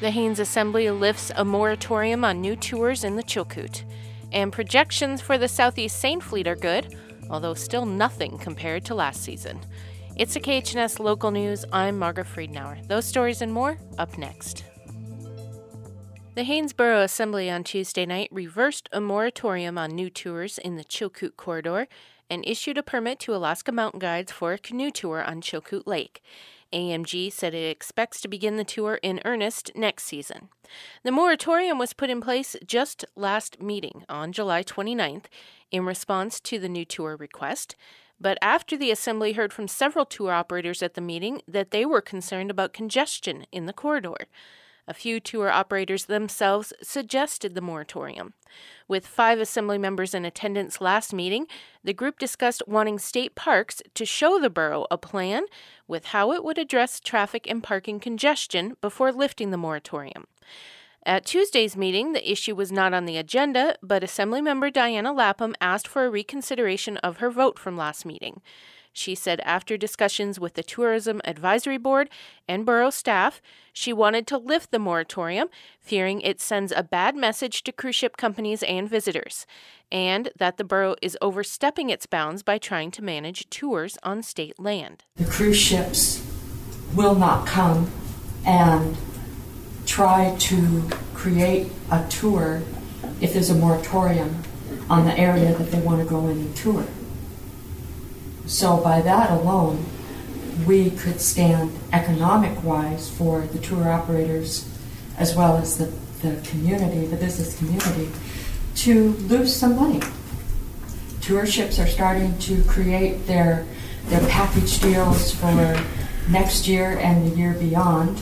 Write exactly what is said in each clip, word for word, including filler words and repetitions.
The Haines Assembly lifts a moratorium on new tours in the Chilkoot. And projections for the Southeast Saint Fleet are good, although still nothing compared to last season. It's a K H N S Local News. I'm Margaret Friedenauer. Those stories and more up next. The Haines-Borough Assembly on Tuesday night reversed a moratorium on new tours in the Chilkoot corridor and issued a permit to Alaska Mountain Guides for a canoe tour on Chilkoot Lake. A M G said it expects to begin the tour in earnest next season. The moratorium was put in place just last meeting on July twenty-ninth in response to the new tour request, but after the Assembly heard from several tour operators at the meeting that they were concerned about congestion in the corridor. A few tour operators themselves suggested the moratorium. With five Assembly members in attendance last meeting, the group discussed wanting state parks to show the borough a plan with how it would address traffic and parking congestion before lifting the moratorium. At Tuesday's meeting, the issue was not on the agenda, but Assemblymember Diana Lapham asked for a reconsideration of her vote from last meeting. She said after discussions with the Tourism Advisory Board and borough staff, she wanted to lift the moratorium, fearing it sends a bad message to cruise ship companies and visitors, and that the borough is overstepping its bounds by trying to manage tours on state land. The cruise ships will not come and try to create a tour if there's a moratorium on the area that they want to go in and tour. So by that alone, we could stand economic-wise for the tour operators as well as the, the community, the business community, to lose some money. Tour ships are starting to create their, their package deals for next year and the year beyond.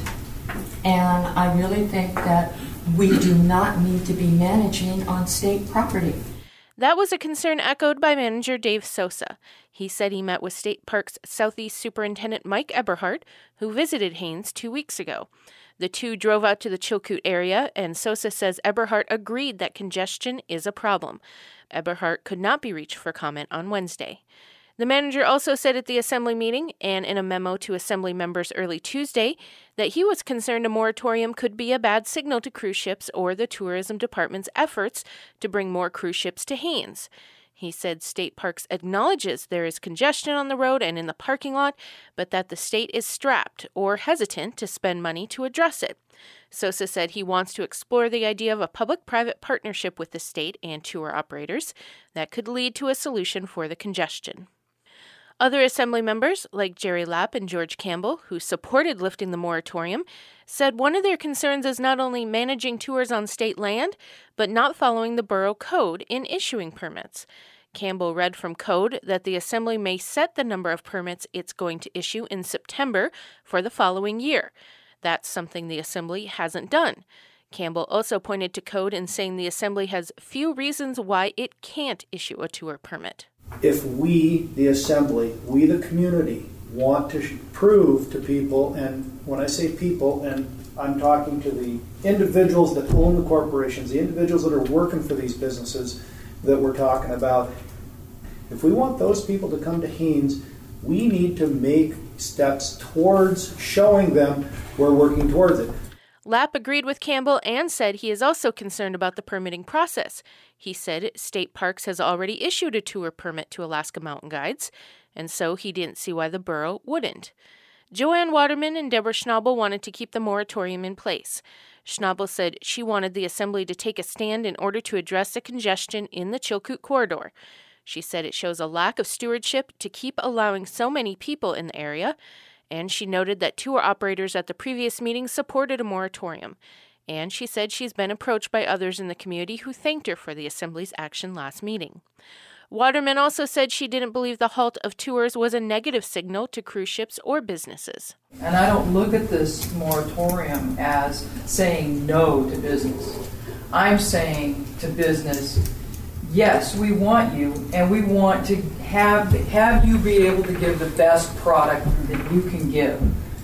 And I really think that we do not need to be managing on state property. That was a concern echoed by manager Dave Sosa. He said he met with State Parks Southeast Superintendent Mike Eberhardt, who visited Haines two weeks ago. The two drove out to the Chilkoot area, and Sosa says Eberhardt agreed that congestion is a problem. Eberhardt could not be reached for comment on Wednesday. The manager also said at the Assembly meeting, and in a memo to Assembly members early Tuesday, that he was concerned a moratorium could be a bad signal to cruise ships or the Tourism Department's efforts to bring more cruise ships to Haines. He said State Parks acknowledges there is congestion on the road and in the parking lot, but that the state is strapped or hesitant to spend money to address it. Sosa said he wants to explore the idea of a public-private partnership with the state and tour operators that could lead to a solution for the congestion. Other Assembly members, like Jerry Lapp and George Campbell, who supported lifting the moratorium, said one of their concerns is not only managing tours on state land, but not following the borough code in issuing permits. Campbell read from code that the Assembly may set the number of permits it's going to issue in September for the following year. That's something the Assembly hasn't done. Campbell also pointed to code in saying the Assembly has few reasons why it can't issue a tour permit. If we, the Assembly, we the community, want to prove to people, and when I say people, and I'm talking to the individuals that own the corporations, the individuals that are working for these businesses that we're talking about, if we want those people to come to Haines, we need to make steps towards showing them we're working towards it. Lapp agreed with Campbell and said he is also concerned about the permitting process. He said State Parks has already issued a tour permit to Alaska Mountain Guides, and so he didn't see why the borough wouldn't. Joanne Waterman and Deborah Schnabel wanted to keep the moratorium in place. Schnabel said she wanted the Assembly to take a stand in order to address the congestion in the Chilkoot corridor. She said it shows a lack of stewardship to keep allowing so many people in the area, and she noted that tour operators at the previous meeting supported a moratorium. And she said she's been approached by others in the community who thanked her for the Assembly's action last meeting. Waterman also said she didn't believe the halt of tours was a negative signal to cruise ships or businesses. And I don't look at this moratorium as saying no to business. I'm saying to business, yes, we want you, and we want to have have you be able to give the best product that you can give.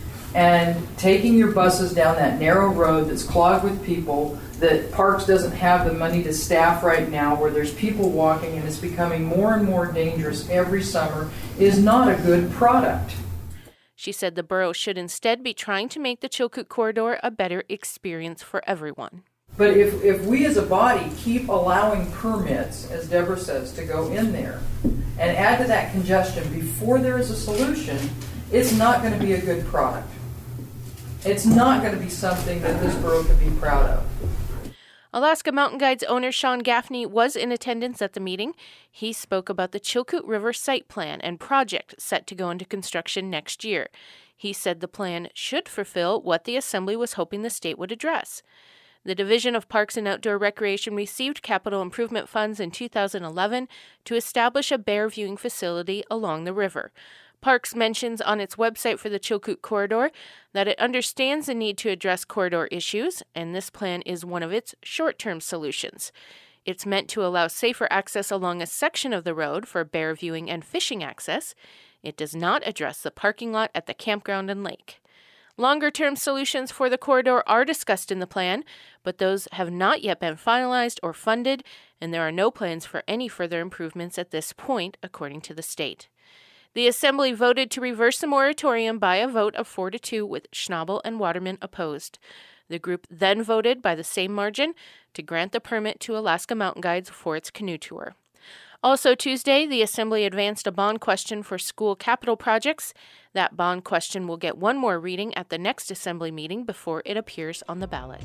And taking your buses down that narrow road that's clogged with people, that Parks doesn't have the money to staff right now, where there's people walking and it's becoming more and more dangerous every summer, is not a good product. She said the borough should instead be trying to make the Chilkoot Corridor a better experience for everyone. But if, if we as a body keep allowing permits, as Deborah says, to go in there and add to that congestion before there is a solution, it's not going to be a good product. It's not going to be something that this borough can be proud of. Alaska Mountain Guides owner Sean Gaffney was in attendance at the meeting. He spoke about the Chilkoot River site plan and project set to go into construction next year. He said the plan should fulfill what the Assembly was hoping the state would address. The Division of Parks and Outdoor Recreation received capital improvement funds in two thousand eleven to establish a bear viewing facility along the river. Parks mentions on its website for the Chilkoot Corridor that it understands the need to address corridor issues, and this plan is one of its short-term solutions. It's meant to allow safer access along a section of the road for bear viewing and fishing access. It does not address the parking lot at the campground and lake. Longer-term solutions for the corridor are discussed in the plan, but those have not yet been finalized or funded, and there are no plans for any further improvements at this point, according to the state. The Assembly voted to reverse the moratorium by a vote of four to two, with Schnabel and Waterman opposed. The group then voted by the same margin to grant the permit to Alaska Mountain Guides for its canoe tour. Also Tuesday, the Assembly advanced a bond question for school capital projects. That bond question will get one more reading at the next Assembly meeting before it appears on the ballot.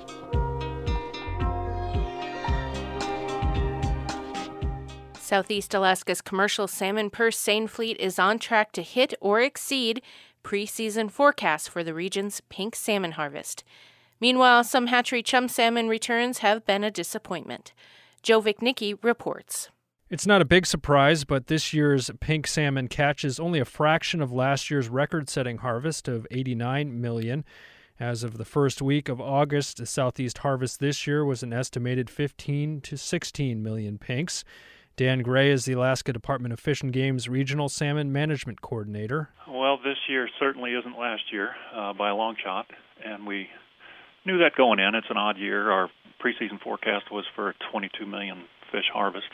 Southeast Alaska's commercial salmon purse seine fleet is on track to hit or exceed preseason forecasts for the region's pink salmon harvest. Meanwhile, some hatchery chum salmon returns have been a disappointment. Joe Vicnicki reports. It's not a big surprise, but this year's pink salmon catch is only a fraction of last year's record-setting harvest of eighty-nine million. As of the first week of August, the Southeast harvest this year was an estimated fifteen to sixteen million pinks. Dan Gray is the Alaska Department of Fish and Game's Regional Salmon Management Coordinator. Well, this year certainly isn't last year uh, by a long shot, and we knew that going in. It's an odd year. Our preseason forecast was for a twenty-two million fish harvest.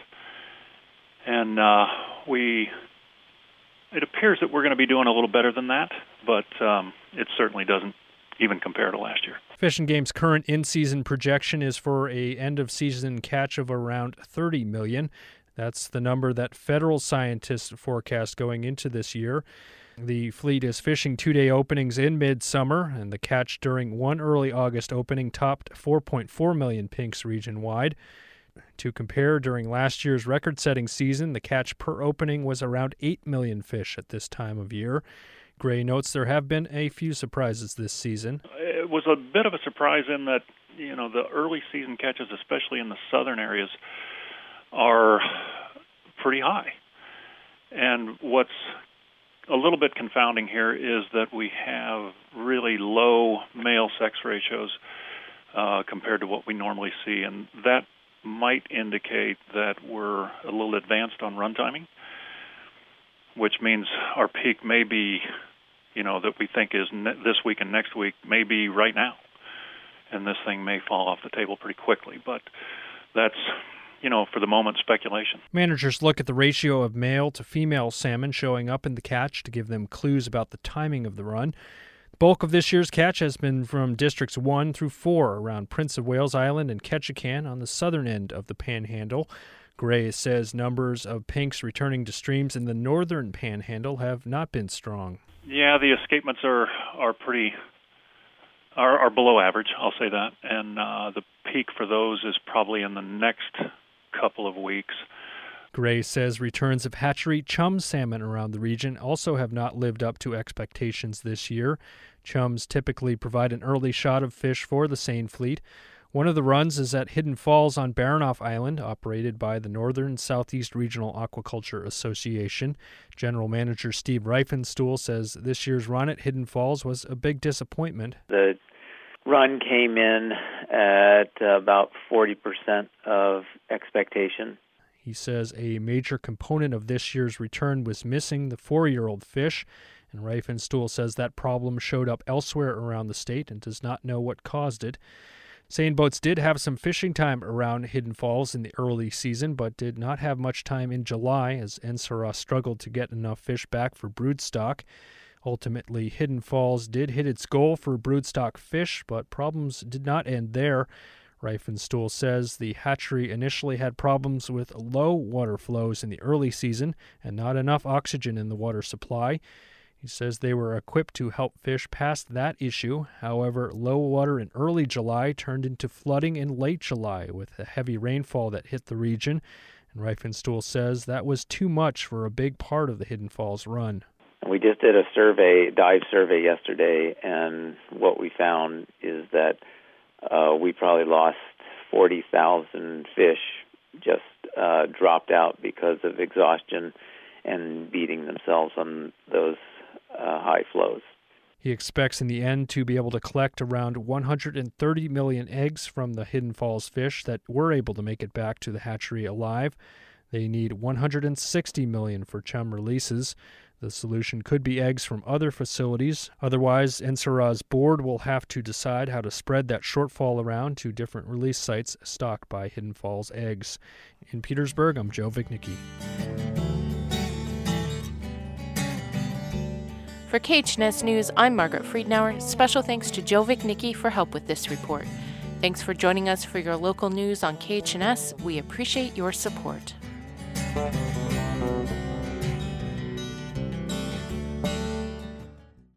And uh, we, it appears that we're going to be doing a little better than that, but um, it certainly doesn't even compare to last year. Fish and Game's current in-season projection is for a end-of-season catch of around thirty million. That's the number that federal scientists forecast going into this year. The fleet is fishing two-day openings in midsummer, and the catch during one early August opening topped four point four million pinks region-wide. To compare, during last year's record-setting season, the catch per opening was around eight million fish at this time of year. Gray notes there have been a few surprises this season. It was a bit of a surprise in that, you know, the early season catches, especially in the southern areas, are pretty high. And what's a little bit confounding here is that we have really low male sex ratios uh, compared to what we normally see, and that might indicate that we're a little advanced on run timing, which means our peak may be, you know, that we think is ne- this week and next week, may be right now. And this thing may fall off the table pretty quickly. But that's, you know, for the moment, speculation. Managers look at the ratio of male to female salmon showing up in the catch to give them clues about the timing of the run. The bulk of this year's catch has been from districts one through four around Prince of Wales Island and Ketchikan on the southern end of the Panhandle. Gray says numbers of pinks returning to streams in the northern Panhandle have not been strong. Yeah, the escapements are are pretty are, are below average. I'll say that, and uh, the peak for those is probably in the next couple of weeks. Gray says returns of hatchery chum salmon around the region also have not lived up to expectations this year. Chums typically provide an early shot of fish for the seine fleet. One of the runs is at Hidden Falls on Baranof Island, operated by the Northern Southeast Regional Aquaculture Association. General Manager Steve Reifenstuhl says this year's run at Hidden Falls was a big disappointment. The run came in at about forty percent of expectation. He says a major component of this year's return was missing the four-year-old fish, and Reifenstuhl says that problem showed up elsewhere around the state and does not know what caused it. Seine boats did have some fishing time around Hidden Falls in the early season, but did not have much time in July as N S A R A struggled to get enough fish back for broodstock. Ultimately, Hidden Falls did hit its goal for broodstock fish, but problems did not end there. Reifenstuhl says the hatchery initially had problems with low water flows in the early season and not enough oxygen in the water supply. He says they were equipped to help fish past that issue. However, low water in early July turned into flooding in late July with a heavy rainfall that hit the region. And Reifenstuhl says that was too much for a big part of the Hidden Falls run. We just did a survey, dive survey yesterday, and what we found is that uh, we probably lost forty thousand fish just uh, dropped out because of exhaustion and beating themselves on those uh, high flows. He expects in the end to be able to collect around one hundred thirty million eggs from the Hidden Falls fish that were able to make it back to the hatchery alive. They need one hundred sixty million for chum releases. The solution could be eggs from other facilities. Otherwise, N S A R A's board will have to decide how to spread that shortfall around to different release sites stocked by Hidden Falls eggs. In Petersburg, I'm Joe Vicnicki. For K H N S News, I'm Margaret Friedenauer. Special thanks to Joe Vicnicki for help with this report. Thanks for joining us for your local news on K H N S. We appreciate your support.